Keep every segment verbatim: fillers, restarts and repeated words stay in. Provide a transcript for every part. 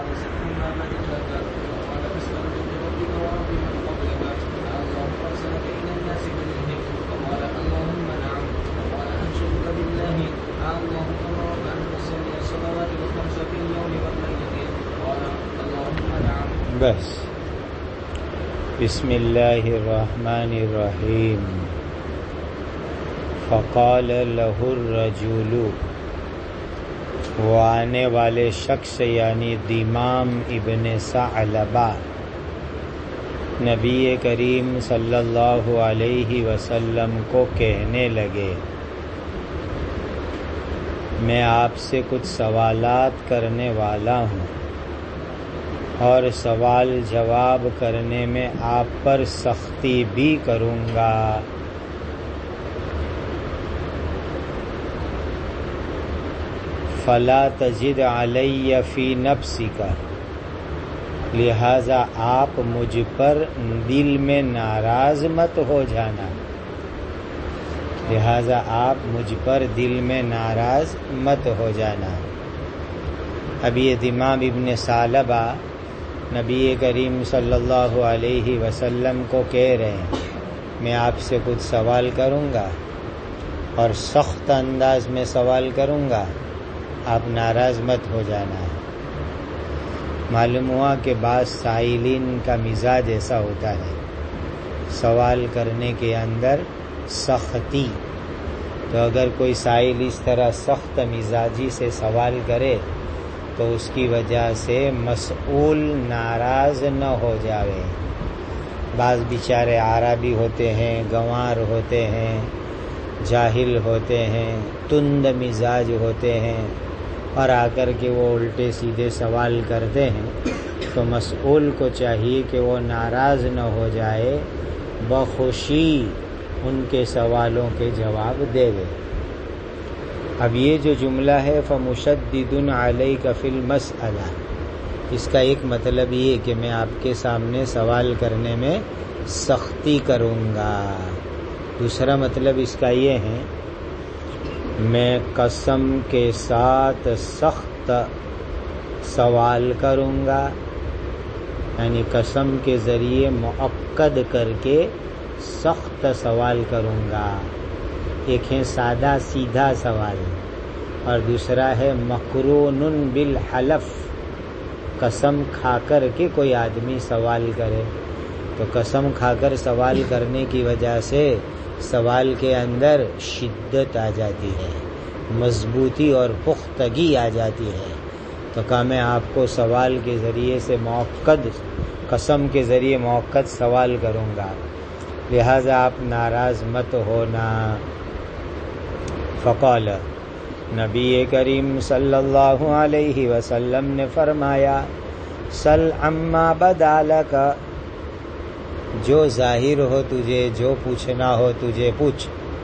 مما مددك وقال فاستغفر لربك ورب من قبلك الله ارسلك الى الناس كلهم فقال اللهم نعم وقال انشدك بالله الله امرك ان تصلي الصلوات الخمس في اليوم والليله قال اللهم نعم. بس. بسم اللہ الرحمن الرحیم. فقال له الرجل، وہ آنے والے شخص یعنی دیمام ابن ثعلبہ نبی کریم صلی اللہ علیہ وسلم کو کہنے لگے، میں آپ سے کچھ سوالات کرنے والا ہوں اور سوال جواب کرنے میں آپ پر سختی بھی کروں گا. فلا تجد علی فی نفسک، لہذا آپ مجھ پر دل میں ناراض مت ہو جانا لہذا آپ مجھ پر دل میں ناراض مت ہو جانا. اب یہ دیمام ابن ثعلبہ نبی کریم صلی اللہ علیہ وسلم کو کہہ رہے ہیں میں آپ سے کچھ سوال کروں گا اور سخت انداز میں سوال کروں گا، آپ ناراض مت ہو جانا. معلوم ہوا کہ بعض سائلین کا مزاج ایسا ہوتا ہے، سوال کرنے کے اندر سختی. تو اگر کوئی سائل اس طرح سخت مزاجی سے سوال کرے تو اس کی وجہ سے مسئول ناراض نہ ہو جاوے. بعض بیچارے عربی ہوتے ہیں، گنوار ہوتے ہیں، جاہل ہوتے ہیں، تند مزاج ہوتے ہیں، اور آ کر کے وہ الٹے سیدھے سوال کرتے ہیں تو مسئول کو چاہیے کہ وہ ناراض نہ ہو جائے، بخوشی ان کے سوالوں کے جواب دے دے. اب یہ جو جملہ ہے فَمُشَدِّدٌ عَلَيْكَ فِي الْمَسْأَلَةِ، اس کا ایک مطلب یہ کہ میں آپ کے سامنے سوال کرنے میں سختی کروں گا. دوسرا مطلب اس کا یہ ہے میں قسم کے ساتھ سخت سوال کروں گا، یعنی قسم کے ذریعے مؤکد کر کے سخت سوال کروں گا. ایک ہے سادہ سیدھا سوال اور دوسرا ہے مقرون بالحلف، قسم کھا کر کے کوئی آدمی سوال کرے تو قسم کھا کر سوال کرنے کی وجہ سے سوال کے اندر شدت آ جاتی ہے، مضبوطی اور پختگی آ جاتی ہے. تو کہا میں آپ کو سوال کے ذریعے سے مؤکد، قسم کے ذریعے مؤکد سوال کروں گا، لہذا آپ ناراض مت ہونا. فقال، نبی کریم صلی اللہ علیہ وسلم نے فرمایا سل عما بدا لک، جو ظاہر ہو تجھے، جو پوچھنا ہو تجھے پوچھ،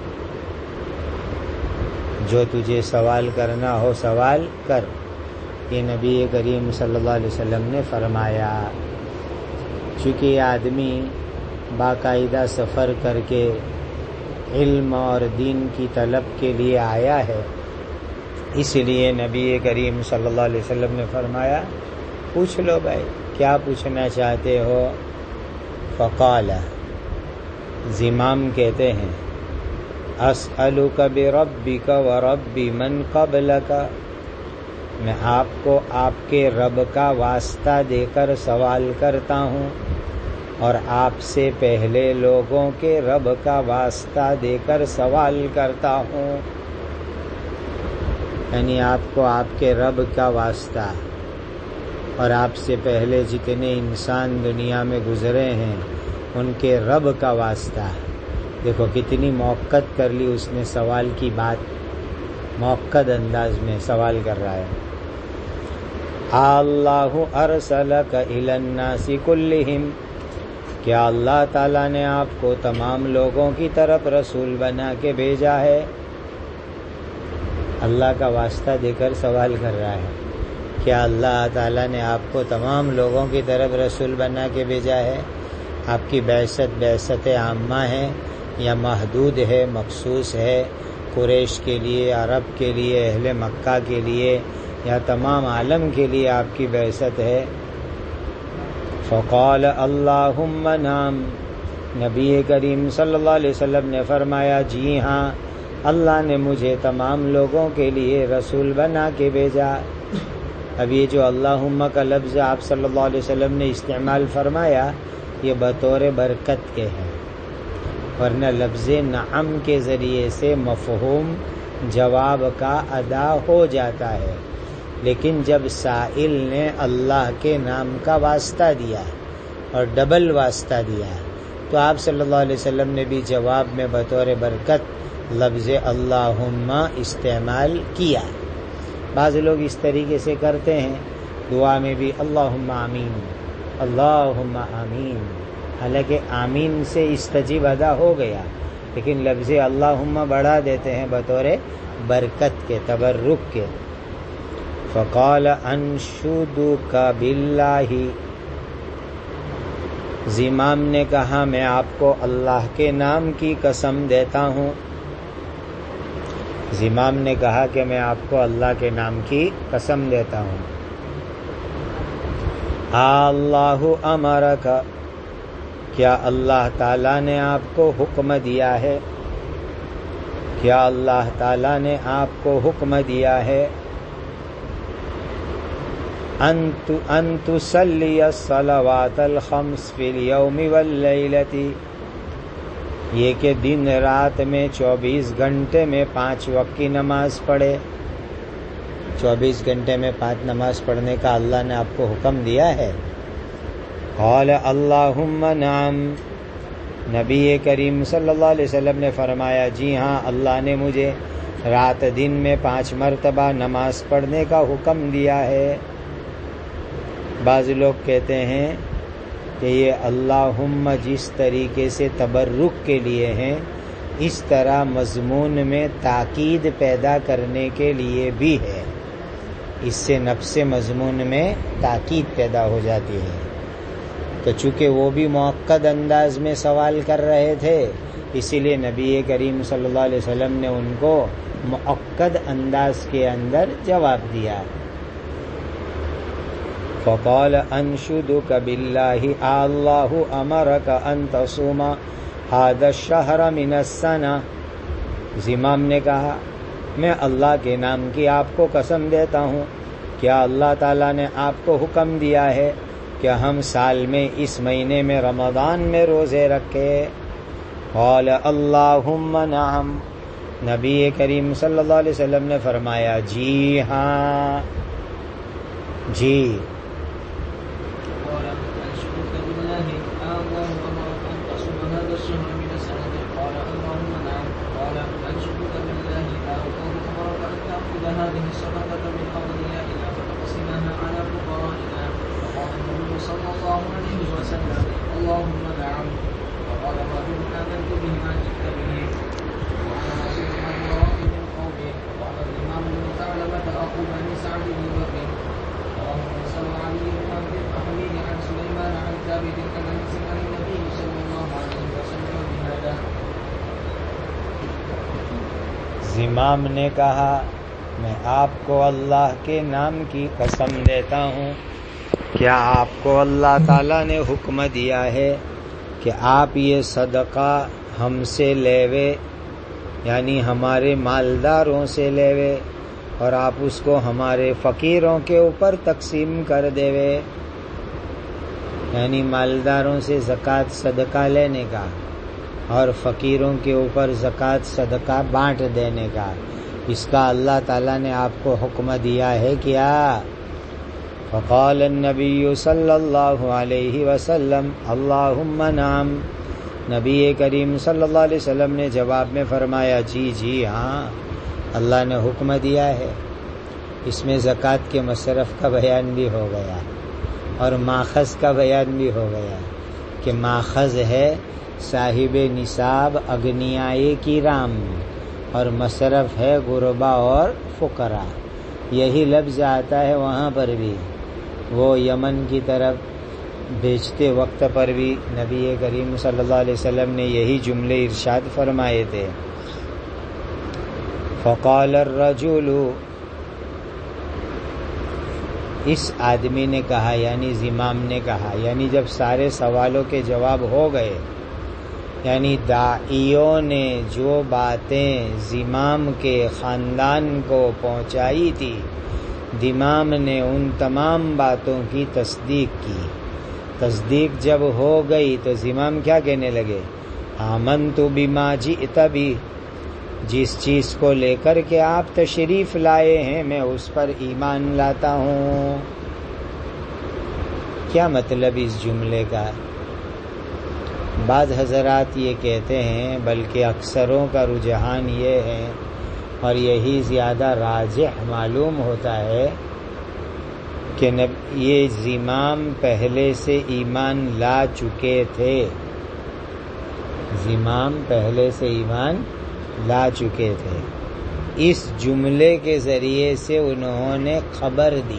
جو تجھے سوال کرنا ہو سوال کر. یہ نبی کریم صلی اللہ علیہ وسلم نے فرمایا. چونکہ یہ آدمی باقاعدہ سفر کر کے علم اور دین کی طلب کے لیے آیا ہے، اس لیے نبی کریم صلی اللہ علیہ وسلم نے فرمایا پوچھ لو بھائی کیا پوچھنا چاہتے ہو. فقال، زمام کہتے ہیں اسألک بربک ورب من قبلک، میں آپ کو آپ کے رب کا واسطہ دے کر سوال کرتا ہوں اور آپ سے پہلے لوگوں کے رب کا واسطہ دے کر سوال کرتا ہوں. یعنی آپ کو آپ کے رب کا واسطہ اور آپ سے پہلے جتنے انسان دنیا میں گزرے ہیں ان کے رب کا واسطہ. دیکھو کتنی موقت کر لی اس نے، سوال کی بات موقت انداز میں سوال کر رہا ہے. اللہ ارسلک الی الناس کلہم، کیا اللہ تعالیٰ نے آپ کو تمام لوگوں کی طرف رسول بنا کے بھیجا ہے؟ اللہ کا واسطہ دے کر سوال کر رہا ہے کیا اللہ تعالیٰ نے آپ کو تمام لوگوں کی طرف رسول بنا کے بھیجا ہے؟ آپ کی بعثت بعثت عامہ ہے یا محدود ہے، مخصوص ہے؟ قریش کے لیے، عرب کے لیے، اہل مکہ کے لیے یا تمام عالم کے لیے آپ کی بعثت ہے؟ فقال اللہم نعم، نبی کریم صلی اللہ علیہ وسلم نے فرمایا جی ہاں، اللہ نے مجھے تمام لوگوں کے لیے رسول بنا کے بھیجا۔ اب یہ جو اللہم کا لفظ آپ صلی اللہ علیہ وسلم نے استعمال فرمایا یہ بطور برکت کے ہیں، ورنہ لفظ نعم کے ذریعے سے مفہوم جواب کا ادا ہو جاتا ہے، لیکن جب سائل نے اللہ کے نام کا واسطہ دیا اور ڈبل واسطہ دیا تو آپ صلی اللہ علیہ وسلم نے بھی جواب میں بطور برکت لفظ اللہم استعمال کیا۔ بعض لوگ اس طریقے سے کرتے ہیں، دعا میں بھی اللہم آمین اللہم آمین، حالانکہ آمین سے استجیب ادا ہو گیا، لیکن لفظ اللہم بڑھا دیتے ہیں بطور برکت کے، تبرک کے۔ فقال انشدک باللہ، زمام نے کہا میں آپ کو اللہ کے نام کی قسم دیتا ہوں۔ زمام نے کہا کہ میں آپ کو اللہ کے نام کی قسم دیتا ہوں۔ اللہ امرک، کیا اللہ تعالیٰ نے آپ کو حکم دیا ہے؟ کیا اللہ تعالیٰ نے آپ کو حکم دیا ہے ان تصلی الصلوات الخمس فی اليوم واللیلۃ، یہ کہ دن رات میں چوبیس گھنٹے میں پانچ وقت کی نماز پڑھے؟ چوبیس گھنٹے میں پانچ نماز پڑھنے کا اللہ نے آپ کو حکم دیا ہے؟ قال اللہم نعم، نبی کریم صلی اللہ علیہ وسلم نے فرمایا جی ہاں، اللہ نے مجھے رات دن میں پانچ مرتبہ نماز پڑھنے کا حکم دیا ہے۔ بعض لوگ کہتے ہیں کہ یہ اللہم جس طریقے سے تبرک کے لیے ہیں، اس طرح مضمون میں تاکید پیدا کرنے کے لیے بھی ہے، اس سے نفس مضمون میں تاکید پیدا ہو جاتی ہے۔ تو چونکہ وہ بھی مؤکد انداز میں سوال کر رہے تھے، اسی لیے نبی کریم صلی اللہ علیہ وسلم نے ان کو مؤکد انداز کے اندر جواب دیا۔ فقال انشدک باللہ اللہ امرک ان تصوم هذا الشہر من السنہ، زمام نے کہا میں اللہ کے نام کی آپ کو قسم دیتا ہوں، کیا اللہ تعالیٰ نے آپ کو حکم دیا ہے کہ ہم سال میں اس مہینے میں رمضان میں روزے رکھے؟ قال اللہم نعم، نبی کریم صلی اللہ علیہ وسلم نے فرمایا جی ہاں، جی۔ اللهم نعم، وقال الرجل آمنت به ما جئت به، وأنا رسول الله ورائي من قومه، وقال الإمام بن ثعلبة أخو بني سعد بن بكر، رواه موسى وعلي بن عبد الحميد عن سليمان عن ثابت عن أنس عن النبي صلى الله عليه وسلم بهذا۔ زمام نے کہا میں آپ کو اللہ کے نام کی قسم دیتا ہوں، کیا آپ کو اللہ تعالیٰ نے حکم دیا ہے کہ آپ یہ صدقہ ہم سے لیوے، یعنی ہمارے مالداروں سے لیوے، اور آپ اس کو ہمارے فقیروں کے اوپر تقسیم کر دیوے، یعنی مالداروں سے زکوٰۃ صدقہ لینے کا اور فقیروں کے اوپر زکوٰۃ صدقہ بانٹ دینے کا، اس کا اللہ تعالیٰ نے آپ کو حکم دیا ہے کیا؟ فقال النبی صلی اللہ علیہ وسلم اللہم نعم، نبی کریم صلی اللہ علیہ وسلم نے جواب میں فرمایا جی جی ہاں، اللہ نے حکم دیا ہے۔ اس میں زکوٰۃ کے مصرف کا بیان بھی ہو گیا اور ماخذ کا بیان بھی ہو گیا کہ ماخذ ہے صاحب نصاب اغنیائے کرام اور مصرف ہے غربا اور فقراء۔ یہی لفظ آتا ہے وہاں پر بھی، وہ یمن کی طرف بیچتے وقت پر بھی نبی کریم صلی اللہ علیہ وسلم نے یہی جملے ارشاد فرمائے تھے۔ فقال الرجل، اس آدمی نے کہا یعنی زمام نے کہا، یعنی جب سارے سوالوں کے جواب ہو گئے، یعنی داعیوں نے جو باتیں زمام کے خاندان کو پہنچائی تھی، زمام نے ان تمام باتوں کی تصدیق کی۔ تصدیق جب ہو گئی تو زمام کیا کہنے لگے؟ آمنت بما جئت بھی، جس چیز کو لے کر کے آپ تشریف لائے ہیں میں اس پر ایمان لاتا ہوں۔ کیا مطلب اس جملے کا؟ بعض حضرات یہ کہتے ہیں، بلکہ اکثروں کا رجحان یہ ہے اور یہی زیادہ راجح معلوم ہوتا ہے کہ یہ زمام پہلے سے ایمان لا چکے تھے، زمام پہلے سے ایمان لا چکے تھے۔ اس جملے کے ذریعے سے انہوں نے خبر دی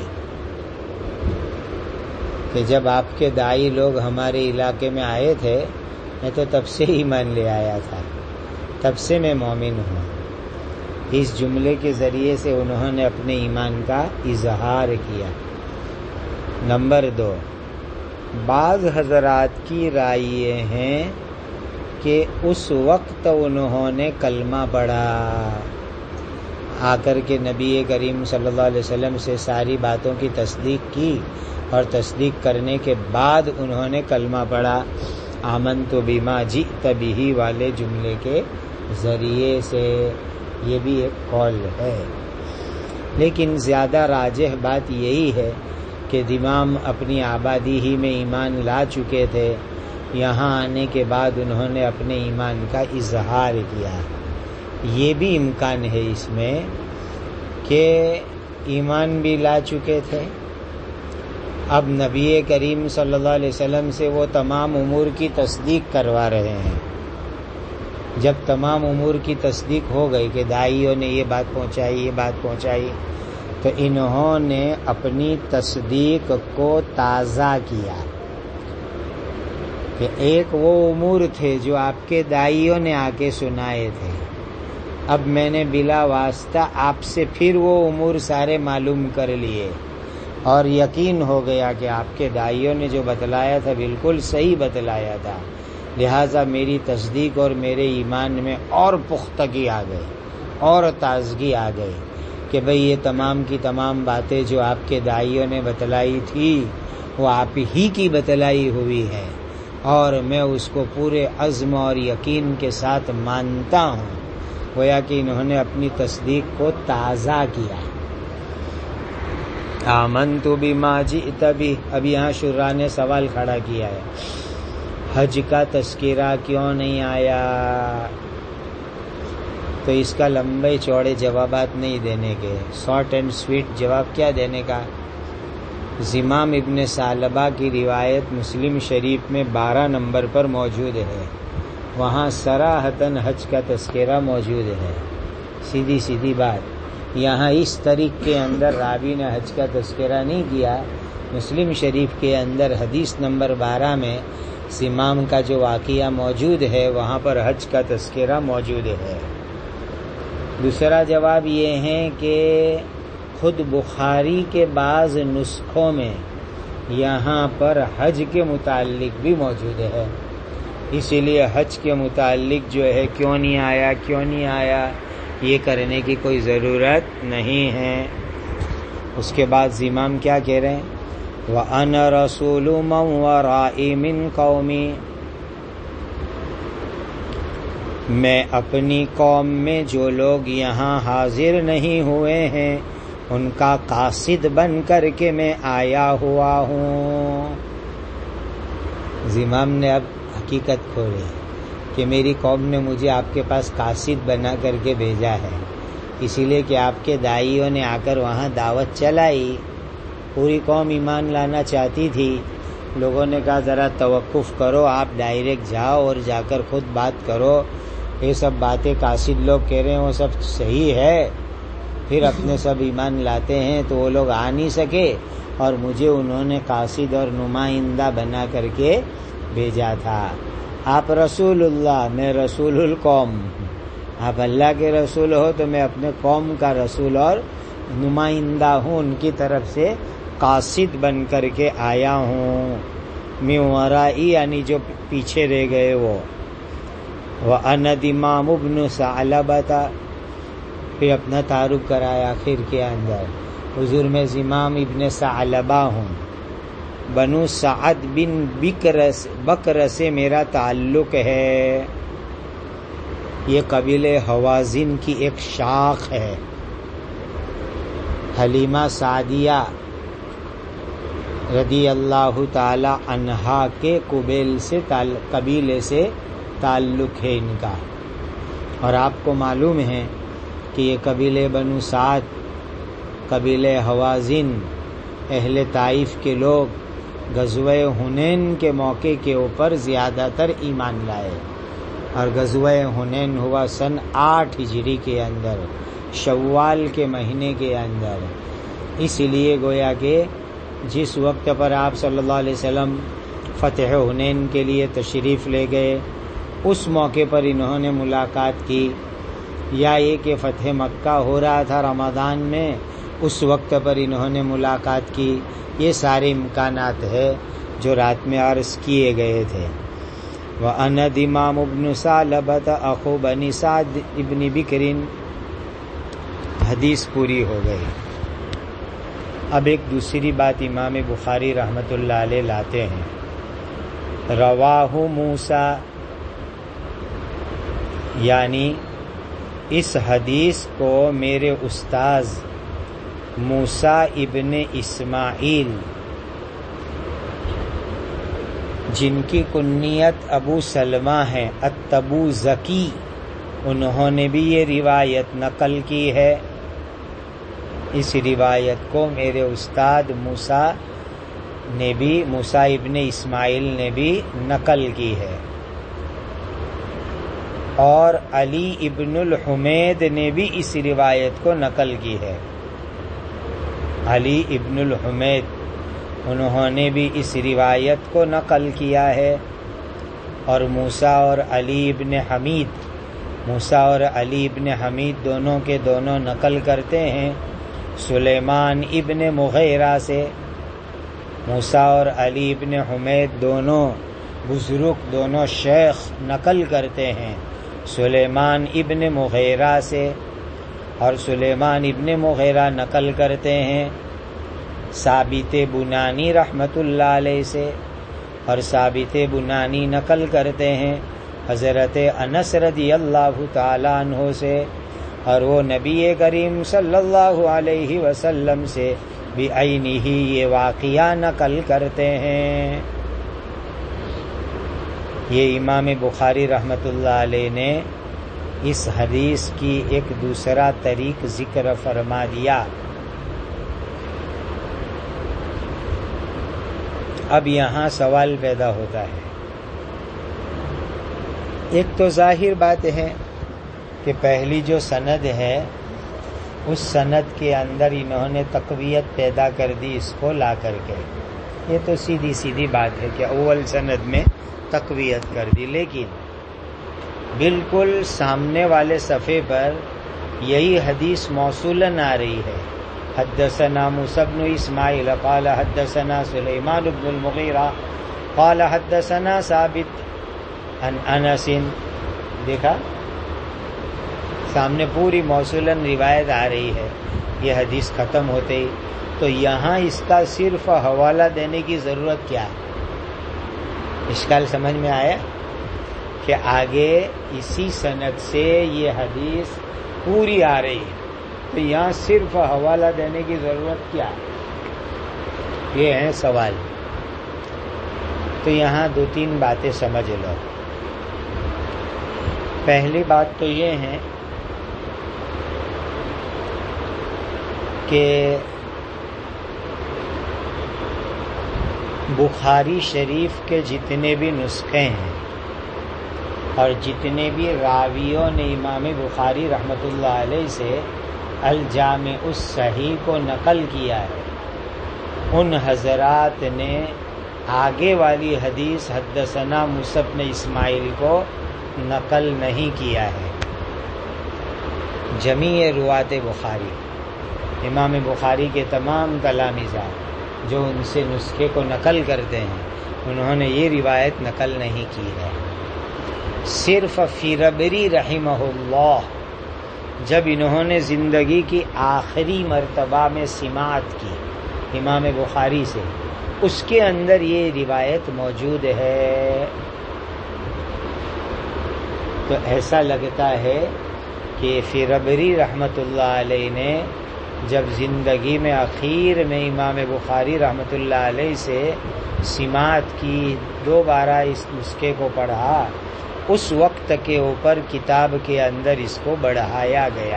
کہ جب آپ کے داعی لوگ ہمارے علاقے میں آئے تھے میں تو تب سے ایمان لے آیا تھا، تب سے میں مومن ہوں۔ اس جملے کے ذریعے سے انہوں نے اپنے ایمان کا اظہار کیا۔ نمبر دو، بعض حضرات کی رائے یہ ہیں کہ اس وقت انہوں نے کلمہ پڑھا، آ کر کے نبی کریم صلی اللہ علیہ وسلم سے ساری باتوں کی تصدیق کی اور تصدیق کرنے کے بعد انہوں نے کلمہ پڑھا آمنت بما جئت بہ والے جملے کے ذریعے سے۔ یہ بھی ایک قول ہے، لیکن زیادہ راجح بات یہی ہے کہ امام اپنی آبادی ہی میں ایمان لا چکے تھے، یہاں آنے کے بعد انہوں نے اپنے ایمان کا اظہار کیا۔ یہ بھی امکان ہے اس میں کہ ایمان بھی لا چکے تھے، اب نبی کریم صلی اللہ علیہ وسلم سے وہ تمام امور کی تصدیق کروا رہے ہیں۔ جب تمام امور کی تصدیق ہو گئی کہ داعیوں نے یہ بات پہنچائی یہ بات پہنچائی تو انہوں نے اپنی تصدیق کو تازہ کیا کہ ایک وہ امور تھے جو آپ کے داعیوں نے آ کے سنائے تھے، اب میں نے بلا واسطہ آپ سے پھر وہ امور سارے معلوم کر لیے اور یقین ہو گیا کہ آپ کے داعیوں نے جو بتلایا تھا بالکل صحیح بتلایا تھا، لہٰذا میری تصدیق اور میرے ایمان میں اور پختگی آ گئی اور تازگی آ گئی کہ بھئی یہ تمام کی تمام باتیں جو آپ کے داعیوں نے بتلائی تھی وہ آپ ہی کی بتلائی ہوئی ہے اور میں اس کو پورے عزم اور یقین کے ساتھ مانتا ہوں۔ گویا کہ انہوں نے اپنی تصدیق کو تازہ کیا۔ آمنت بما جئت بہ، اب یہاں شراح نے سوال کھڑا کیا ہے، حج کا تذکرہ کیوں نہیں آیا؟ تو اس کا لمبے چوڑے جوابات نہیں دینے کے، شارٹ اینڈ سویٹ جواب کیا دینے کا؟ زمام ابن ثعلبہ کی روایت مسلم شریف میں بارہ نمبر پر موجود ہے، وہاں صراحتاً حج کا تذکرہ موجود ہے۔ سیدھی سیدھی بات، یہاں اس طریق کے اندر راوی نے حج کا تذکرہ نہیں کیا، مسلم شریف کے اندر حدیث نمبر بارہ میں زمام کا جو واقعہ موجود ہے وہاں پر حج کا تذکرہ موجود ہے۔ دوسرا جواب یہ ہے کہ خود بخاری کے بعض نسخوں میں یہاں پر حج کے متعلق بھی موجود ہے، اسی لیے حج کے متعلق جو ہے کیوں نہیں آیا کیوں نہیں آیا یہ کرنے کی کوئی ضرورت نہیں ہے۔ اس کے بعد زمام کیا کہہ رہے ہیں؟ وَأَنَا رَسُولُ مَنْ وَرَائِي مِنْ قَوْمِي، میں اپنی قوم میں جو لوگ یہاں حاضر نہیں ہوئے ہیں ان کا قاصد بن کر کے میں آیا ہوا ہوں۔ زمام نے اب حقیقت کھولی کہ میری قوم نے مجھے آپ کے پاس قاصد بنا کر کے بھیجا ہے، اسی لیے کہ آپ کے داعیوں نے آ کر وہاں دعوت چلائی، پوری قوم ایمان لانا چاہتی تھی، لوگوں نے کہا ذرا توقف کرو، آپ ڈائریکٹ جاؤ اور جا کر خود بات کرو، یہ سب باتیں قاصد لوگ کہہ رہے ہیں وہ سب صحیح ہے، پھر اپنے سب ایمان لاتے ہیں تو وہ لوگ آ نہیں سکے اور مجھے انہوں نے قاصد اور نمائندہ بنا کر کے بھیجا تھا۔ آپ رسول اللہ، میں رسول القوم، آپ اللہ کے رسول ہو تو میں اپنے قوم کا رسول اور نمائندہ ہوں، ان کی طرف سے قاصد بن کر کے آیا ہوں، من ورائی یعنی جو پیچھے رہ گئے وہ، وَأَنَا دِمَامُ ابْنُ ثَعْلَبَةَ، پھر اپنا تعارف کرایا آخر کے اندر، حضور میں زمام ابن ثعلبہ ہوں، بنو سعد بن بکر بکر سے میرا تعلق ہے۔ یہ قبیلہ حوازن کی ایک شاخ ہے۔ حلیمہ سعدیہ رضی اللہ تعالی عنہا کے قبیل سے قبیلے سے تعلق ہے ان کا، اور آپ کو معلوم ہے کہ یہ قبیلے بنو سعد، قبیلے حوازن، اہل طائف کے لوگ غزوہ حنین کے موقع کے اوپر زیادہ تر ایمان لائے، اور غزوہ حنین ہوا سن آٹھ ہجری کے اندر، شوال کے مہینے کے اندر۔ اس لیے گویا کہ جس وقت پر آپ صلی اللہ علیہ وسلم فتح حنین کے لیے تشریف لے گئے، اس موقع پر انہوں نے ملاقات کی، یا یہ کہ فتح مکہ ہو رہا تھا رمضان میں، اس وقت پر انہوں نے ملاقات کی، یہ سارے امکانات ہے جو رات میں عرض کیے گئے تھے۔ وَأَنَا دِمَامُ ابْنُ ثَعْلَبَةَ أَخُو بَنِي سعد ابن بکرٍ، حدیث پوری ہو گئی۔ اب ایک دوسری بات امام بخاری رحمۃ اللہ علیہ لاتے ہیں، رواہ موسیٰ، یعنی اس حدیث کو میرے استاذ موسیٰ ابن اسماعیل، جن کی کنیت ابو سلمہ ہے التبوذکی، انہوں نے بھی یہ روایت نقل کی ہے۔ اس روایت کو میرے استاد موسیٰ نے بھی، موسیٰ ابن اسماعیل نے بھی نقل کی ہے، اور علی ابن الحمید نے بھی اس روایت کو نقل کی ہے۔ علی ابن الحمید انہوں نے بھی اس روایت کو نقل کیا ہے، اور موسیٰ اور علی ابن حمید، موسیٰ اور علی ابن حمید دونوں کے دونوں نقل کرتے ہیں سلیمان ابن مغیرہ سے۔ موسیٰ اور علی ابن حمید دونوں بزرگ، دونوں شیخ نقل کرتے ہیں سلیمان ابن مغیرہ سے، اور سلیمان ابن مغیرہ نقل کرتے ہیں ثابت بنانی رحمت اللہ علیہ سے، اور ثابت بنانی نقل کرتے ہیں حضرت انس رضی اللہ تعالی عنہ سے، اور وہ نبی کریم صلی اللہ علیہ وسلم سے بعینہ یہ واقعہ نقل کرتے ہیں۔ یہ امام بخاری رحمت اللہ علیہ نے اس حدیث کی ایک دوسرا طریق ذکر فرما دیا۔ اب یہاں سوال پیدا ہوتا ہے، ایک تو ظاہر بات ہے کہ پہلی جو سند ہے اس سند کے اندر انہوں نے تقویت پیدا کر دی اس کو لا کر کے، یہ تو سیدھی سیدھی بات ہے کہ اول سند میں تقویت کر دی، لیکن بالکل سامنے والے صفحے پر یہی حدیث موصولاً آ رہی ہے، حدثنا موسیٰ بن اسماعیل قال حدثنا سلیمان بن المغیرہ قال حدثنا ثابت عن انس، دیکھا سامنے پوری موصولاً روایت آ رہی ہے، یہ حدیث ختم ہوتے ہی، تو یہاں اس کا صرف حوالہ دینے کی ضرورت کیا ہے؟ اشکال سمجھ میں آیا کہ آگے اسی سند سے یہ حدیث پوری آ رہی ہے، تو یہاں صرف حوالہ دینے کی ضرورت کیا ہے؟ یہ ہے سوال۔ تو یہاں دو تین باتیں سمجھ لو۔ پہلی بات تو یہ ہے کہ بخاری شریف کے جتنے بھی نسخے ہیں اور جتنے بھی راویوں نے امام بخاری رحمۃ اللہ علیہ سے الجامع الصحیح کو نقل کیا ہے، ان حضرات نے آگے والی حدیث حدثنا موسیٰ بن اسماعیل کو نقل نہیں کیا ہے۔ جمیع روات بخاری، امام بخاری کے تمام تلامذہ جو ان سے نسخے کو نقل کرتے ہیں انہوں نے یہ روایت نقل نہیں کی ہے. صرف فیربری رحمہ اللہ جب انہوں نے زندگی کی آخری مرتبہ میں سماعت کی امام بخاری سے، اس کے اندر یہ روایت موجود ہے. تو ایسا لگتا ہے کہ فیربری رحمۃ اللہ علیہ نے جب زندگی میں اخیر میں امام بخاری رحمۃ اللہ علیہ سے سماعت کی، دوبارہ اس نسخے کو پڑھا، اس وقت کے اوپر کتاب کے اندر اس کو بڑھایا گیا.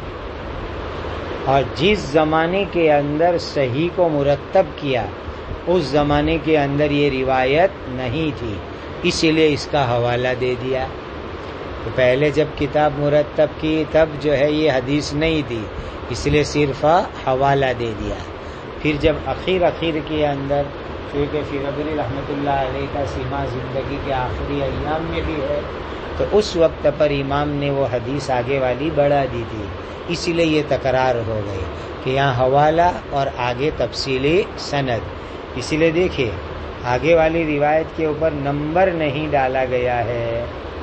اور جس زمانے کے اندر صحیح کو مرتب کیا اس زمانے کے اندر یہ روایت نہیں تھی، اسی لیے اس کا حوالہ دے دیا. تو پہلے جب کتاب مرتب کی تب جو ہے یہ حدیث نہیں تھی، اس لیے صرف حوالہ دے دیا. پھر جب اخیر اخیر کے اندر کیونکہ فیربری رحمۃ اللہ علیہ کا سیما زندگی کے آخری ایام میں بھی ہے، تو اس وقت پر امام نے وہ حدیث آگے والی بڑھا دی تھی، اسی لیے یہ تکرار ہو گئی کہ یہاں حوالہ اور آگے تفصیلی سند. اسی لیے دیکھیے آگے والی روایت کے اوپر نمبر نہیں ڈالا گیا ہے.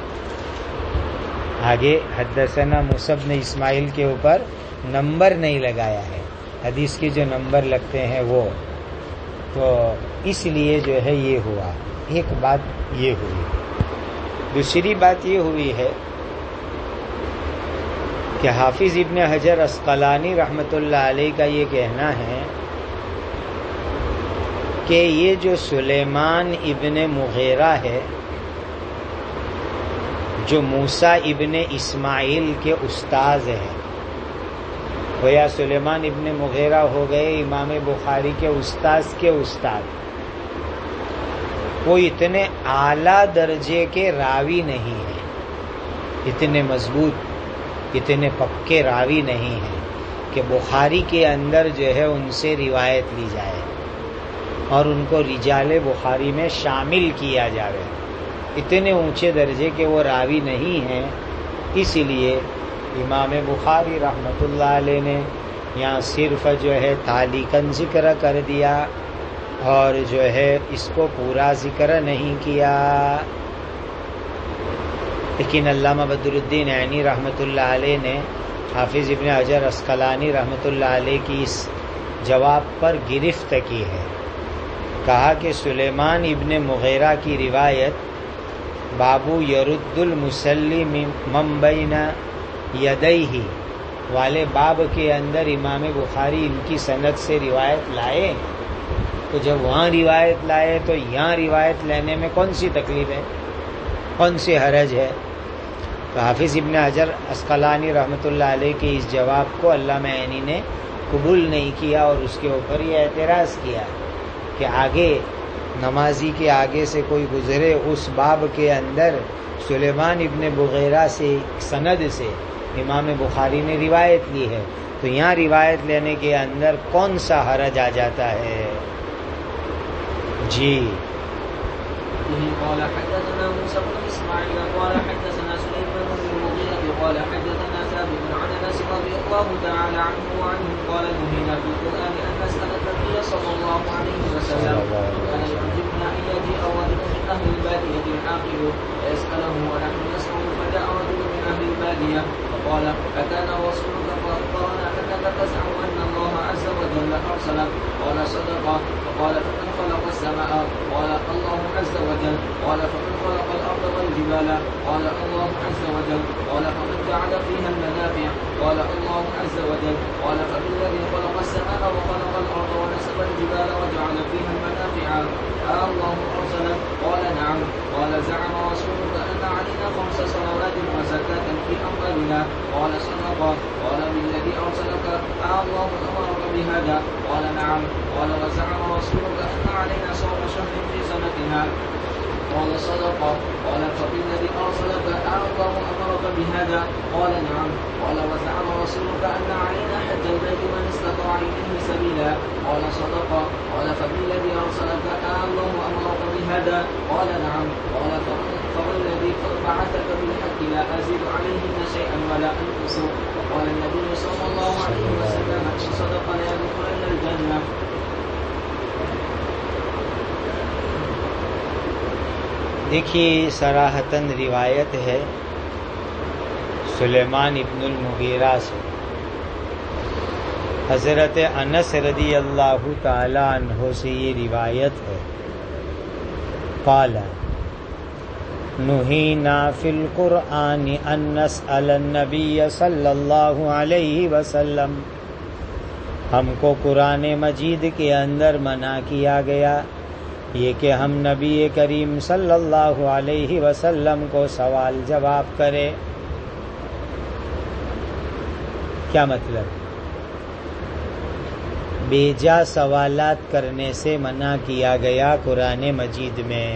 آگے حدثنا موسی بن اسماعیل کے اوپر نمبر نہیں لگایا ہے، حدیث کے جو نمبر لگتے ہیں وہ. تو اس لیے جو ہے یہ ہوا. ایک بات یہ ہوئی. دوسری بات یہ ہوئی ہے کہ حافظ ابن حجر عسقلانی رحمۃ اللہ علیہ کا یہ کہنا ہے کہ یہ جو سلیمان ابن مغیرہ ہے جو موسیٰ ابن اسماعیل کے استاذ ہیں، گویا سلیمان ابن مغیرہ ہو گئے امام بخاری کے استاذ کے استاد، وہ اتنے اعلیٰ درجے کے راوی نہیں ہیں، اتنے مضبوط اتنے پکے راوی نہیں ہیں کہ بخاری کے اندر جو ہے ان سے روایت لی جائے اور ان کو رجال بخاری میں شامل کیا جائے. اتنے اونچے درجے کے وہ راوی نہیں ہیں. اسی لیے امام بخاری رحمۃ اللہ علیہ نے یہاں صرف جو ہے تعلیقاً ذکر کر دیا اور جو ہے اس کو پورا ذکر نہیں کیا. لیکن علامہ بدر الدین عینی رحمۃ اللہ علیہ نے حافظ ابن حجر عسقلانی رحمۃ اللہ علیہ کی اس جواب پر گرفت کی ہے. کہا کہ سلیمان ابن مغیرہ کی روایت بابو یرد المسلی من بین یدیہ والے باب کے اندر امام بخاری ان کی سند سے روایت لائے، تو جب وہاں روایت لائے تو یہاں روایت لینے میں کون سی تکلیف ہے، کون سی حرج ہے؟ تو حافظ ابن حجر عسقلانی رحمۃ اللہ علیہ کے اس جواب کو علامہ عینی نے قبول نہیں کیا اور اس کے اوپر یہ اعتراض کیا کہ آگے نمازی کے آگے سے کوئی گزرے اس باب کے اندر سلیمان ابن مغیرہ سے سند سے امام بخاری نے روایت لی ہے، تو یہاں روایت لینے کے اندر کون سا حرج آ جاتا ہے؟ جی قال حدثنا موسى بن اسماعيل قال حدثنا سليمان بن المغيرة قال حدثنا ثابت عن انس رضي الله تعالى عنه وعنه قال نهينا في القرآن ان نسأل النبي صلى الله عليه وسلم كان يعجبنا ان يجيء رجل من اهل البادية العاقل فيسأله ونحن نسمع فجاء رجل من اهل البادية فقال أكان رسولك فأخبرنا أنك تزعم أن الله عز وجل أرسلك قال صدق فقال فمن خلق السماء قال الله عز وجل قال فمن خلق الأرض والجبال قال الله عز وجل قال فمن جعل فيها المنافع قال الله عز وجل قال فبالذي خلق السماء وخلق الأرض ونسب الجبال وجعل فيها المنافع الله أرسلك قال نعم قال زعم رسولك أن علينا خمس صلوات وزكاة في أموالنا قال صدق قال بالذي أرسلك الله أمرك بهذا قال نعم قال وزعم رسولك أن علينا صوم شهر في سنتنا قال صدق قال فبالذي أرسلك الله أمرك بهذا قال نعم قال وزعم رسولك أن علينا حج البيت من استطاع إليه سبيلا قال صدق قال فبالذي أرسلك الله أمرك بهذا قال نعم قال فوالذي بعثك بالحق لا أزيد عليهن شيئا ولا أنقص وقال النبي صلى الله عليه وسلم من صدق لا يدخلن الجنة. دیکھیے صراحتاً روایت ہے سلیمان ابن المغیرہ سے، حضرت انس رضی اللہ تعالی عنہ سے یہ روایت ہے، قال نہینا فی القرآن ان نسأل النبی صلی اللہ علیہ وسلم، ہم کو قرآن مجید کے اندر منع کیا گیا یہ کہ ہم نبی کریم صلی اللہ علیہ وسلم کو سوال جواب کرے۔ کیا مطلب؟ بیجا سوالات کرنے سے منع کیا گیا قرآن مجید میں۔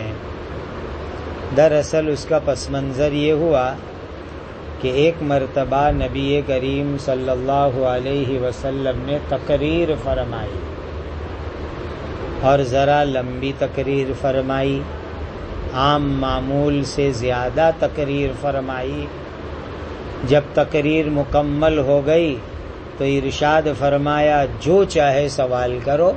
دراصل اس کا پس منظر یہ ہوا کہ ایک مرتبہ نبی کریم صلی اللہ علیہ وسلم نے تقریر فرمائی، اور ذرا لمبی تقریر فرمائی، عام معمول سے زیادہ تقریر فرمائی۔ جب تقریر مکمل ہو گئی تو ارشاد فرمایا جو چاہے سوال کرو۔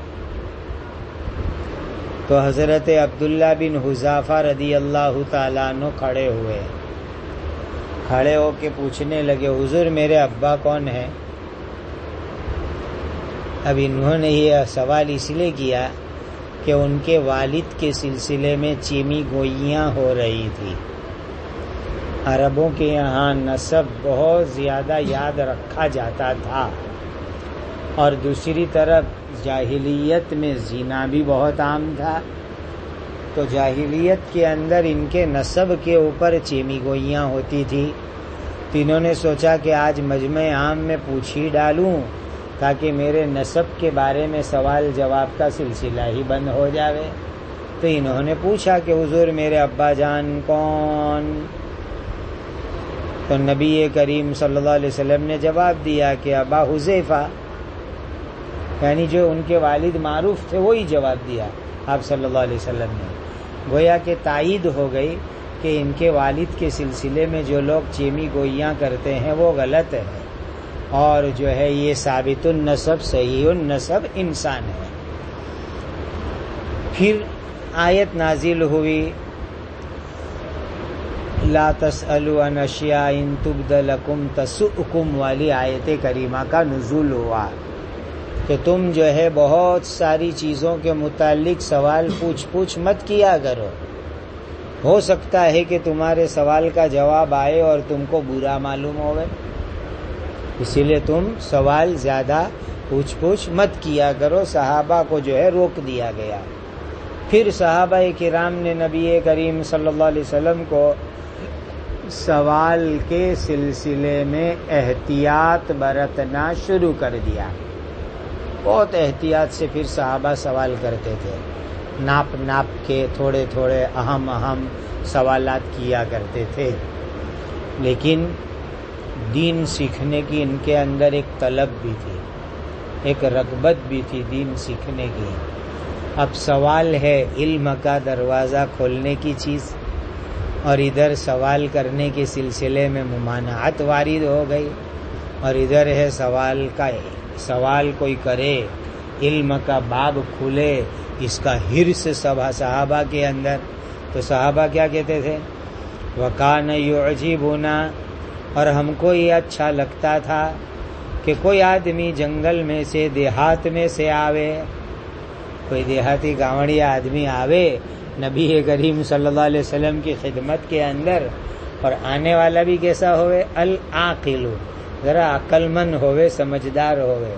تو حضرت عبداللہ بن حذافہ رضی اللہ تعالیٰ عنہ کھڑے ہوئے، کھڑے ہو کے پوچھنے لگے حضور میرے ابا کون ہیں؟ اب انہوں نے یہ سوال اس لیے کیا کہ ان کے والد کے سلسلے میں چیمی گوئیاں ہو رہی تھی۔ عربوں کے یہاں نسب بہت زیادہ یاد رکھا جاتا تھا، اور دوسری طرف جاہلیت میں زنا بھی بہت عام تھا، تو جاہلیت کے اندر ان کے نسب کے اوپر چیمی گوئیاں ہوتی تھی۔ تو انہوں نے سوچا کہ آج مجمع عام میں پوچھ ہی ڈالوں تاکہ میرے نسب کے بارے میں سوال جواب کا سلسلہ ہی بند ہو جاوے۔ تو انہوں نے پوچھا کہ حضور میرے ابا جان کون؟ تو نبی کریم صلی اللہ علیہ وسلم نے جواب دیا کہ ابا حذیفہ، یعنی جو ان کے والد معروف تھے وہی جواب دیا آپ صلی اللہ علیہ وسلم نے۔ گویا کہ تائید ہو گئی کہ ان کے والد کے سلسلے میں جو لوگ چیمی گوئیاں کرتے ہیں وہ غلط ہے، اور جو ہے یہ ثابت النسب صحیح النسب انسان ہے۔ پھر آیت نازل ہوئی لا تسألوا عن اشیاء ان تبد لکم تسؤکم والی آیت کریمہ کا نزول ہوا کہ تم جو ہے بہت ساری چیزوں کے متعلق سوال پوچھ پوچھ مت کیا کرو، ہو سکتا ہے کہ تمہارے سوال کا جواب آئے اور تم کو برا معلوم ہوگا، اسی لیے تم سوال زیادہ پوچھ پوچھ مت کیا کرو۔ صحابہ کو جو ہے روک دیا گیا۔ پھر صحابہ کرام نے نبی کریم صلی اللہ علیہ وسلم کو سوال کے سلسلے میں احتیاط برتنا شروع کر دیا۔ بہت احتیاط سے پھر صحابہ سوال کرتے تھے، ناپ ناپ کے تھوڑے تھوڑے اہم اہم سوالات کیا کرتے تھے، لیکن دین سیکھنے کی ان کے اندر ایک طلب بھی تھی، ایک رغبت بھی تھی دین سیکھنے کی۔ اب سوال ہے علم کا دروازہ کھولنے کی چیز، اور ادھر سوال کرنے کے سلسلے میں ممانعت وارد ہو گئی، اور ادھر ہے سوال کا سوال کوئی کرے، علم کا باب کھلے، اس کا حرص صحابہ کے اندر۔ تو صحابہ کیا کہتے تھے؟ وَكَانَ يُعْجِبُنَا، اور ہم کو یہ اچھا لگتا تھا کہ کوئی آدمی جنگل میں سے دیہات میں سے آوے، کوئی دیہاتی گاونڑیا آدمی آوے نبی کریم صلی اللہ علیہ وسلم کی خدمت کے اندر، اور آنے والا بھی کیسا ہوئے؟ العاقل، ذرا عقل مند ہوئے، سمجھدار ہوئے۔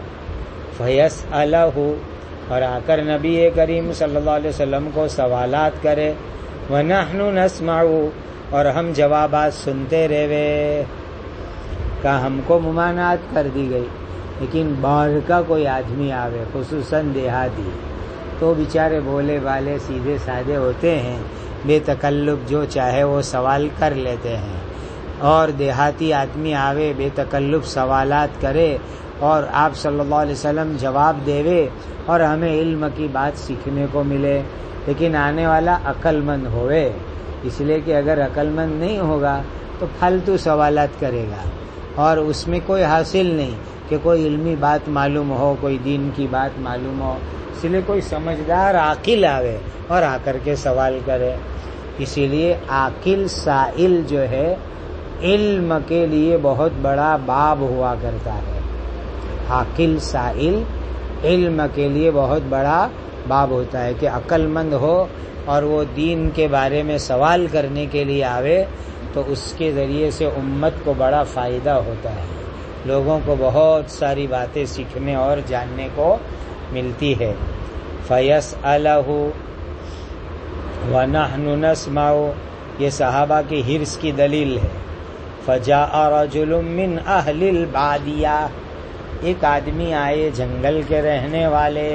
فَيَسْأَلَهُ، اور آ کر نبی کریم صلی اللہ علیہ وسلم کو سوالات کرے، وَنَحْنُ نَسْمَعُ، اور ہم جوابات سنتے رہے۔ کا ہم کو ممانعت کر دی گئی، لیکن باہر کا کوئی آدمی آوے، خصوصاً دیہاتی، تو بیچارے بولے والے سیدھے سادے ہوتے ہیں، بے تکلف جو چاہے وہ سوال کر لیتے ہیں، اور دیہاتی آدمی آوے بے تکلف سوالات کرے اور آپ صلی اللہ علیہ وسلم جواب دے اور ہمیں علم کی بات سیکھنے کو ملے۔ لیکن آنے والا عقل مند ہوئے، اس لیے کہ اگر عقل مند نہیں ہوگا تو پھالتو سوالات کرے گا، اور اس میں کوئی حاصل نہیں کہ کوئی علمی بات معلوم ہو، کوئی دین کی بات معلوم ہو۔ اس لیے کوئی سمجھدار عاقل آوے اور آ کر کے سوال کرے۔ اسی لیے عاقل سائل جو ہے علم کے لیے بہت بڑا باب ہوا کرتا ہے. عاقل سائل علم کے لیے بہت بڑا باب ہوتا ہے کہ عقل مند ہو اور وہ دین کے بارے میں سوال کرنے کے لیے آوے تو اس کے ذریعے سے امت کو بڑا فائدہ ہوتا ہے. لوگوں کو بہت ساری باتیں سیکھنے اور جاننے کو ملتی ہے. فَيَسْأَلَهُ وَنَحْنُ نَسْمَعُ یہ صحابہ کی حرص کی دلیل ہے. فَجَاءَ رَجُلٌ مِّنْ أَهْلِ الْبَادِيَةِ ایک آدمی آئے جنگل کے رہنے والے.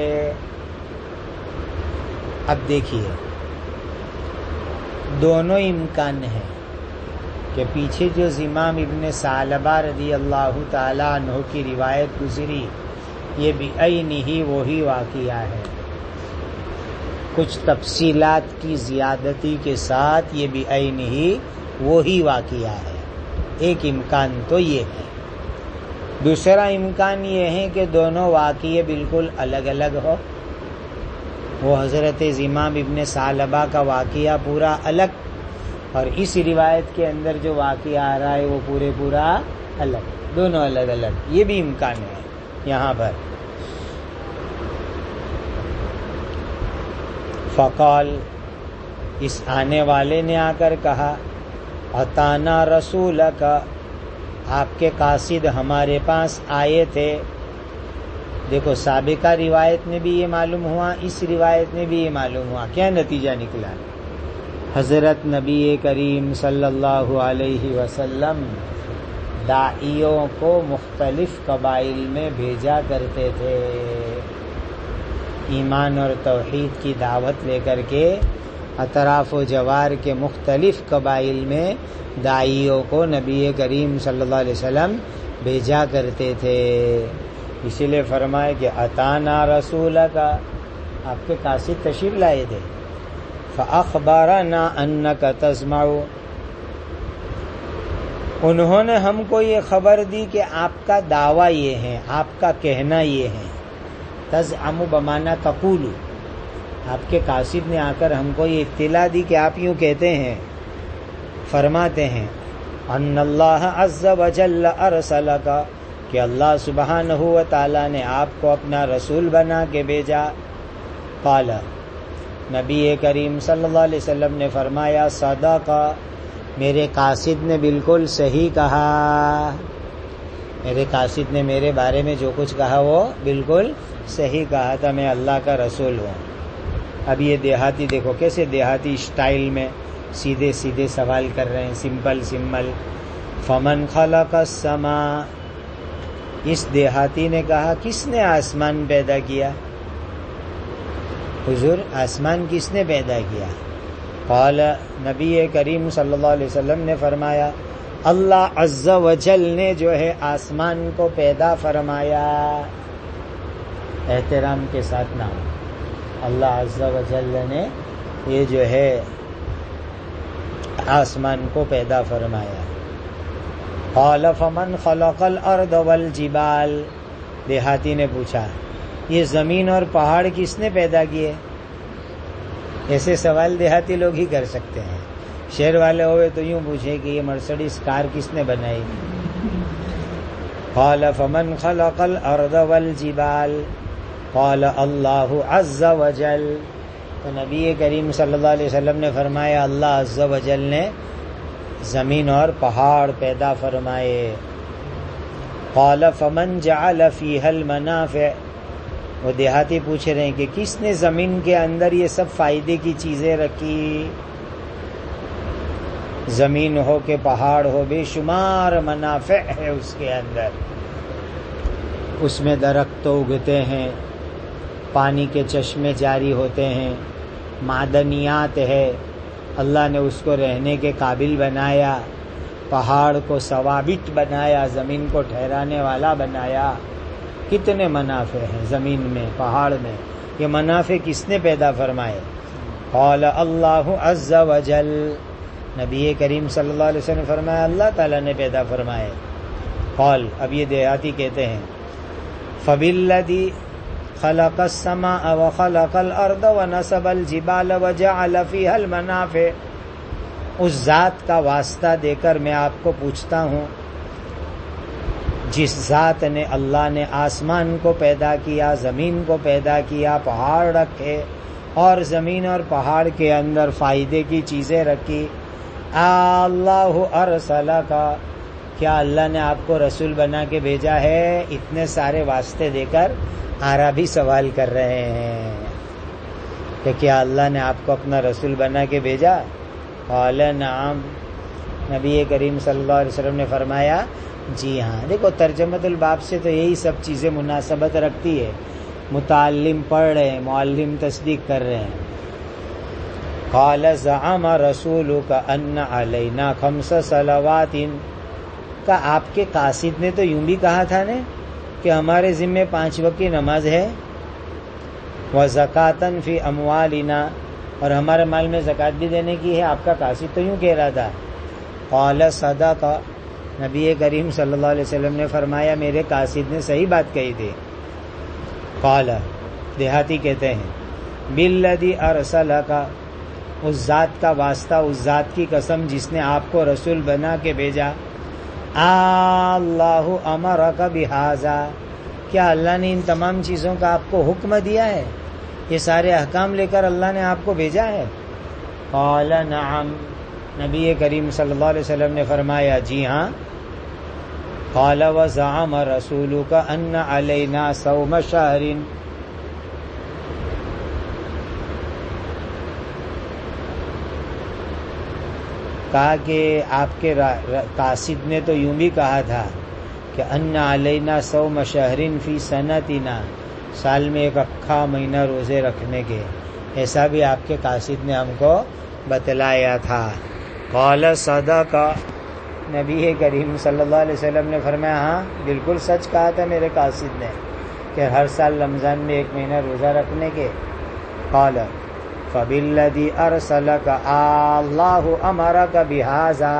اب دیکھیے دونوں امکان ہیں کہ پیچھے جو امام ابن ثعلبہ رضی اللہ تعالیٰ عنہ کی روایت گزری یہ بعینہ وہی واقعہ ہے. کچھ تفصیلات کی زیادتی کے ساتھ یہ بعینہ وہی واقعہ ہے. ایک امکان تو یہ ہے. دوسرا امکان یہ ہے کہ دونوں واقعے بالکل الگ الگ ہو. وہ حضرت امام ابن ثعلبہ کا واقعہ پورا الگ اور اس روایت کے اندر جو واقعہ آ رہا ہے وہ پورے پورا الگ. دونوں الگ الگ یہ بھی امکان ہے یہاں پر. فقال اس آنے والے نے آ کر کہا اتانا رسولک آپ کے قاصد ہمارے پاس آئے تھے. دیکھو سابقہ روایت میں بھی یہ معلوم ہوا اس روایت میں بھی یہ معلوم ہوا. کیا نتیجہ نکلا؟ حضرت نبی کریم صلی اللہ علیہ وسلم داعیوں کو مختلف قبائل میں بھیجا کرتے تھے. ایمان اور توحید کی دعوت لے کر کے اطراف و جوار کے مختلف قبائل میں داعیوں کو نبی کریم صلی اللہ علیہ وسلم بھیجا کرتے تھے. اسی لیے فرمائے کہ اتانا رسول کا آپ کے قاصد تشریف لائے تھے. فاخبرنا انک تسمع انہوں نے ہم کو یہ خبر دی کہ آپ کا دعویٰ یہ ہے آپ کا کہنا یہ ہے. تزعم بمانا تقول آپ کے قاصد نے آ کر ہم کو یہ اطلاع دی کہ آپ یوں کہتے ہیں فرماتے ہیں ان اللہ عز وجل ارسلک کہ اللہ سبحانہ و تعالی نے آپ کو اپنا رسول بنا کے بھیجا. قال نبی کریم صلی اللہ علیہ وسلم نے فرمایا صدق میرے قاصد نے بالکل صحیح کہا. میرے قاصد نے میرے بارے میں جو کچھ کہا وہ بالکل صحیح کہا تھا. میں اللہ کا رسول ہوں. اب یہ دیہاتی دیکھو کیسے دیہاتی اسٹائل میں سیدھے سیدھے سوال کر رہے ہیں سمپل سمپل. فمن خلق السماء اس دیہاتی نے کہا کس نے آسمان پیدا کیا؟ حضور آسمان کس نے پیدا کیا؟ قال نبی کریم صلی اللہ علیہ وسلم نے فرمایا اللہ عز و جل نے جو ہے آسمان کو پیدا فرمایا. احترام کے ساتھ نام اللہ عز و جل نے یہ جو ہے آسمان کو پیدا فرمایا. قال فمن خلق الارض والجبال دیہاتی نے پوچھا یہ زمین اور پہاڑ کس نے پیدا کیے؟ ایسے سوال دیہاتی لوگ ہی کر سکتے ہیں. شہر والے ہوئے تو یوں پوچھے کہ یہ مرسڈیز کار کس نے بنائی؟ قال فمن خلق الارض والجبال قال اللہ عز وجل تو نبی کریم صلی اللہ علیہ وسلم نے فرمایا اللہ عز وجل نے زمین اور پہاڑ پیدا فرمائے. قال فمن جعل فیها المنافع وہ دیہاتی پوچھ رہے ہیں کہ کس نے زمین کے اندر یہ سب فائدے کی چیزیں رکھی؟ زمین ہو کہ پہاڑ ہو بے شمار منافع ہے اس کے اندر. اس میں درخت تو اگتے ہیں پانی کے چشمے جاری ہوتے ہیں معدنیات ہے. اللہ نے اس کو رہنے کے قابل بنایا. پہاڑ کو ثوابت بنایا زمین کو ٹھہرانے والا بنایا. کتنے منافع ہیں زمین میں پہاڑ میں. یہ منافع کس نے پیدا فرمائے؟ قال اللہ عز وجل نبی کریم صلی اللہ علیہ وسلم نے فرمایا اللہ تعالیٰ نے پیدا فرمائے. قال اب یہ دیہاتی کہتے ہیں فبالذی خلق السماء وخلق الارض ونصب الجبال وجعل فيها المنافع اس ذات کا واسطہ دے کر میں آپ کو پوچھتا ہوں جس ذات نے اللہ نے آسمان کو پیدا کیا، زمین کو پیدا کیا، پہاڑ رکھے اور زمین اور پہاڑ کے اندر فائدے کی چیزیں رکھی. اللہ ارسلہ کا، کیا اللہ نے آپ کو رسول بنا کے بھیجا ہے؟ اتنے سارے واسطے دے کر عربی سوال کر رہے ہیں کہ کیا اللہ نے آپ کو اپنا رسول بنا کے بھیجا؟ قال نعم. نبی کریم صلی اللہ علیہ وسلم نے فرمایا جی ہاں. دیکھو ترجمۃ الباب سے تو یہی سب چیزیں مناسبت رکھتی ہے. متعلم پڑھ رہے ہیں، معلم تصدیق کر رہے ہیں. قال زعم رسولک ان علینا خمس صلوات، کا آپ کے قاصد نے تو یوں بھی کہا تھا نا کہ ہمارے ذمے پانچ وقت کی نماز ہے، وزکاتن فی اموالنا، اور ہمارے مال میں زکات بھی دینے کی ہے. آپ کا قاصد تو یوں کہہ رہا تھا. قال صدق، نبی کریم صلی اللہ علیہ وسلم نے فرمایا میرے قاصد نے صحیح بات کہی تھی. قال، دیہاتی کہتے ہیں بالذی ارسلک، اس ذات کا واسطہ، اس ذات کی قسم جس نے آپ کو رسول بنا کے بھیجا. اللہ امرک بہذا، کیا اللہ نے ان تمام چیزوں کا آپ کو حکم دیا ہے؟ یہ سارے احکام لے کر اللہ نے آپ کو بھیجا ہے؟ قال نعم، نبی کریم صلی اللہ علیہ وسلم نے فرمایا جی ہاں. قال وزعم رسولک ان علینا صوم شہر، کہا کہ آپ کے قاصد نے تو یوں بھی کہا تھا کہ ان علینا صوم شہر فی سنتنا، سال میں ایک اکھا مہینہ روزے رکھنے کے. ایسا بھی آپ کے قاصد نے ہم کو بتلایا تھا. قال صدق، نبی کریم صلی اللہ علیہ وسلم نے فرمایا ہاں بالکل سچ کہا تھا میرے قاصد نے کہ ہر سال رمضان میں ایک مہینہ روزہ رکھنے کے. قال فبالذی ارسلک اللہ امرک بہذا،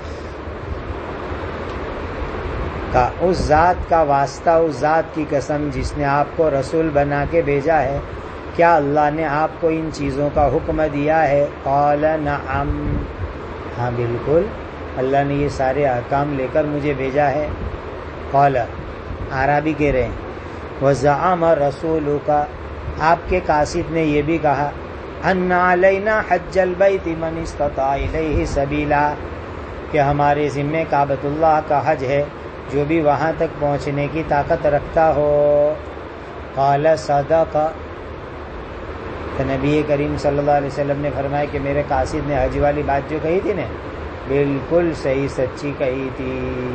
کا اس ذات کا واسطہ، اس ذات کی قسم جس نے آپ کو رسول بنا کے بھیجا ہے، کیا اللہ نے آپ کو ان چیزوں کا حکم دیا ہے؟ قال نعم، ہاں بالکل اللہ نے یہ سارے احکام لے کر مجھے بھیجا ہے. قال، عربی کہہ رہے ہیں وزعم رسولک، آپ کے قاصد نے یہ بھی کہا ان علینا حج البیت من استطاع الیہ سبیلا، کہ ہمارے ذمے کعبۃ اللہ کا حج ہے جو بھی وہاں تک پہنچنے کی طاقت رکھتا ہو. قال صدق، تو نبی کریم صلی اللہ علیہ وسلم نے فرمایا کہ میرے قاصد نے حج والی بات جو کہی تھی نا بالکل صحیح سچی کہی تھی.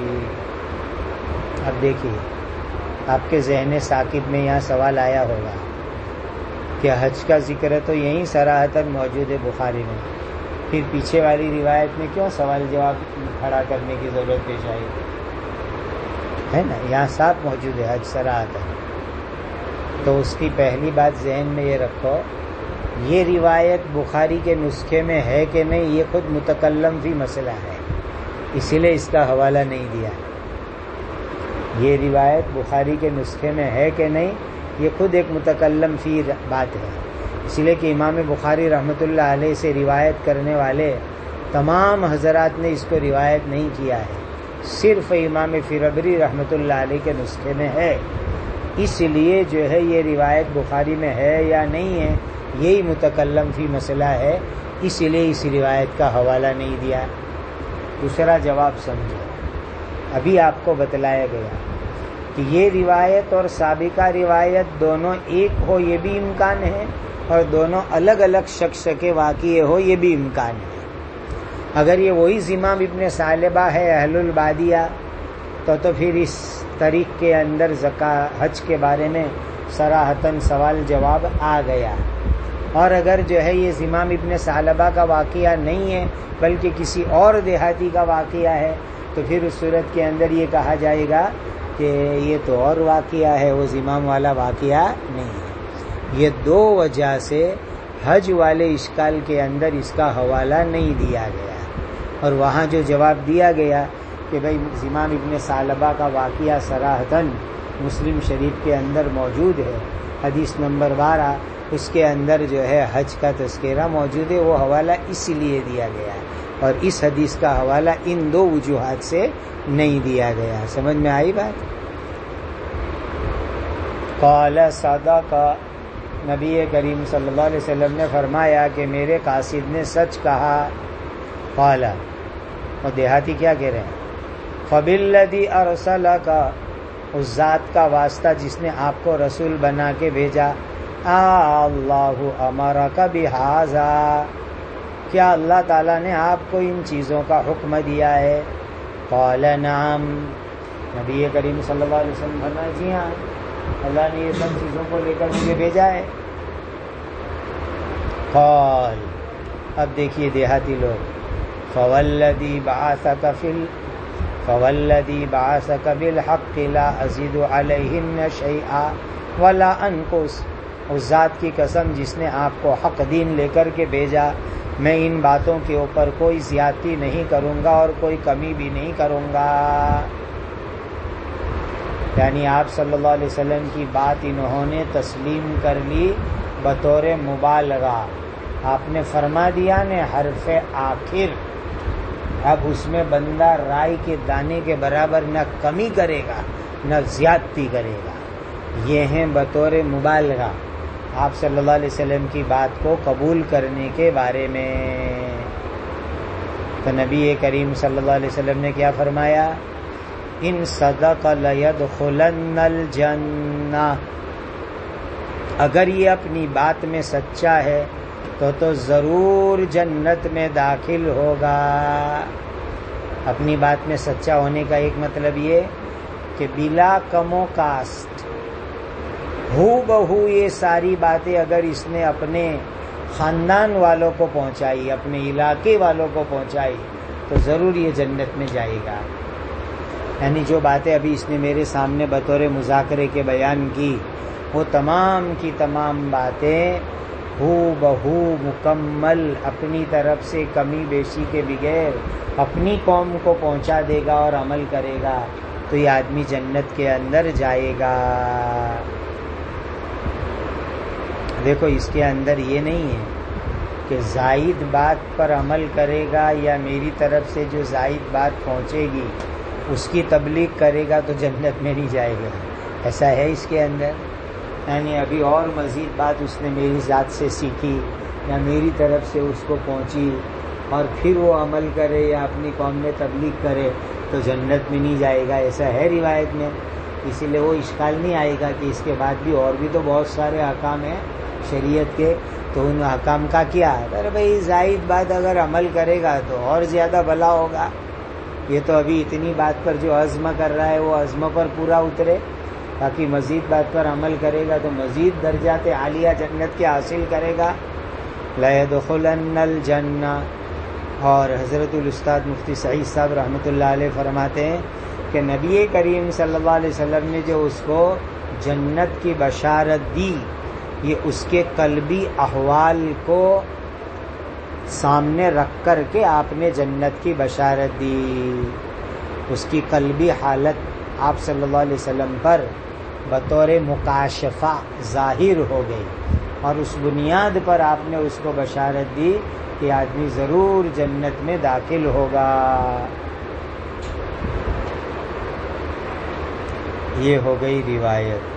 اب دیکھیے آپ کے ذہن ثاقب میں یہاں سوال آیا ہوگا کہ حج کا ذکر تو یہیں صراحتاً موجود ہے بخاری میں، پھر پیچھے والی روایت میں کیوں سوال جواب کھڑا کرنے کی ضرورت پیش آئی ہے نا؟ یہاں صاف موجود ہے حج صراحتاً. تو اس کی پہلی بات ذہن میں یہ رکھو، یہ روایت بخاری کے نسخے میں ہے کہ نہیں یہ خود متکلم فی مسئلہ ہے، اسی لیے اس کا حوالہ نہیں دیا. یہ روایت بخاری کے نسخے میں ہے کہ نہیں یہ خود ایک متکلم فی بات ہے، اسی لیے کہ امام بخاری رحمۃ اللہ علیہ سے روایت کرنے والے تمام حضرات نے اس کو روایت نہیں کیا ہے، صرف امام فربری رحمۃ اللہ علیہ کے نسخے میں ہے. اس لیے جو ہے یہ روایت بخاری میں ہے یا نہیں ہے یہی متکلم فی مسئلہ ہے، اس لیے اس روایت کا حوالہ نہیں دیا. دوسرا جواب سمجھو، ابھی آپ کو بتلایا گیا کہ یہ روایت اور سابقہ روایت دونوں ایک ہو یہ بھی امکان ہے، اور دونوں الگ الگ شخص کے واقعے ہو یہ بھی امکان ہے. اگر یہ وہی زمام ابن ثعلبہ ہے اہل البادیہ تو تو پھر اس طریق کے اندر زکا حج کے بارے میں صراحتاً سوال جواب آ گیا. اور اگر جو ہے یہ زمام ابن ثعلبہ کا واقعہ نہیں ہے بلکہ کسی اور دیہاتی کا واقعہ ہے تو پھر اس صورت کے اندر یہ کہا جائے گا کہ یہ تو اور واقعہ ہے، وہ زمام والا واقعہ نہیں ہے. یہ دو وجہ سے حج والے اشکال کے اندر اس کا حوالہ نہیں دیا گیا، اور وہاں جو جواب دیا گیا کہ بھئی زمام ابن ثعلبہ کا واقعہ صراحتاً مسلم شریف کے اندر موجود ہے، حدیث نمبر بارہ اس کے اندر جو ہے حج کا تذکرہ موجود ہے. وہ حوالہ اس لیے دیا گیا ہے اور اس حدیث کا حوالہ ان دو وجوہات سے نہیں دیا گیا. سمجھ میں آئی بات؟ قال صدق، نبی کریم صلی اللہ علیہ وسلم نے فرمایا کہ میرے قاصد نے سچ کہا. قال، اور دیہاتی کیا کہہ رہے ہیں؟ فبالذی ارسلک، اس ذات کا واسطہ جس نے آپ کو رسول بنا کے بھیجا. اللہ امرک بہذا، کیا اللہ تعالیٰ نے آپ کو ان چیزوں کا حکم دیا ہے؟ قال نعم، نبی کریم صلی اللہ علیہ وسلم فرمایا جی ہاں، اللہ نے یہ سب چیزوں کو لے کر مجھے بھیجا ہے. قال، اب دیکھیے دیہاتی لوگ، فوالذی بعثک فی ال فوالذی بعثک بالحق لا ازید علیہن شیئا ولا انقص، اس ذات کی قسم جس نے آپ کو حق دین لے کر کے بھیجا، میں ان باتوں کے اوپر کوئی زیادتی نہیں کروں گا اور کوئی کمی بھی نہیں کروں گا. یعنی آپ صلی اللہ علیہ وسلم کی بات انہوں نے تسلیم کر لی بطور مبالغہ. آپ نے فرما دیا نے حرف آخر، اب اس میں بندہ رائی کے دانے کے برابر نہ کمی کرے گا نہ زیادتی کرے گا. یہ ہیں بطور مبالغہ آپ صلی اللہ علیہ وسلم کی بات کو قبول کرنے کے بارے میں. تو نبی کریم صلی اللہ علیہ وسلم نے کیا فرمایا؟ ان صدق لیدخلن الجنہ، اگر یہ اپنی بات میں سچا ہے تو تو ضرور جنت میں داخل ہوگا. اپنی بات میں سچا ہونے کا ایک مطلب یہ کہ بلا کم و کاسٹ ہو بہو یہ ساری باتیں اگر اس نے اپنے خاندان والوں کو پہنچائی، اپنے علاقے والوں کو پہنچائی تو ضرور یہ جنت میں جائے گا. یعنی جو باتیں ابھی اس نے میرے سامنے بطور مذاکرے کے بیان کی، وہ تمام کی تمام باتیں ہو بہو مکمل اپنی طرف سے کمی بیشی کے بغیر اپنی قوم کو پہنچا دے گا اور عمل کرے گا تو یہ آدمی جنت کے اندر جائے گا. دیکھو اس کے اندر یہ نہیں ہے کہ زائد بات پر عمل کرے گا یا میری طرف سے جو زائد بات پہنچے گی اس کی تبلیغ کرے گا تو جنت میں نہیں جائے گا. ایسا ہے اس کے اندر؟ یعنی ابھی اور مزید بات اس نے میری ذات سے سیکھی یا میری طرف سے اس کو پہنچی اور پھر وہ عمل کرے یا اپنی قوم میں تبلیغ کرے تو جنت میں نہیں جائے گا. ایسا ہے روایت میں. اسی لیے وہ اشکال نہیں آئے گا کہ اس کے بعد بھی اور بھی تو بہت سارے احکام ہیں شریعت کے، تو ان احکام کا کیا ہے؟ ارے بھائی زائد بات اگر عمل کرے گا تو اور زیادہ بھلا ہوگا. یہ تو ابھی اتنی بات پر جو عزم کر رہا ہے وہ عزم پر پورا اترے، باقی مزید بات پر عمل کرے گا تو مزید درجات عالیہ جنت کے حاصل کرے گا. لَيَدْخُلَنَّ الْجَنَّةَ. اور حضرت الاستاد مفتی سعید صاحب رحمۃ اللہ علیہ فرماتے ہیں کہ نبی کریم صلی اللہ علیہ وسلم نے جو اس کو جنت کی بشارت دی، یہ اس کے قلبی احوال کو سامنے رکھ کر کے آپ نے جنت کی بشارت دی. اس کی قلبی حالت آپ صلی اللہ علیہ وسلم پر بطور مکاشفہ ظاہر ہو گئی اور اس بنیاد پر آپ نے اس کو بشارت دی کہ آدمی ضرور جنت میں داخل ہوگا. یہ ہو گئی روایت.